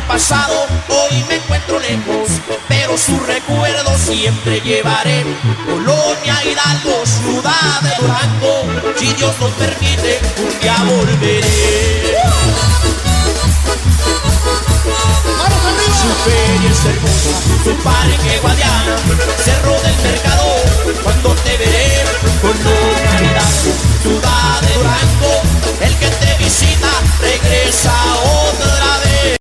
pasado, hoy me encuentro lejos, pero su recuerdo siempre llevaré. Colonia Hidalgo, ciudad de Durango, si Dios nos permite, un día volveré. Su feria es hermosa, su parque Guadiana,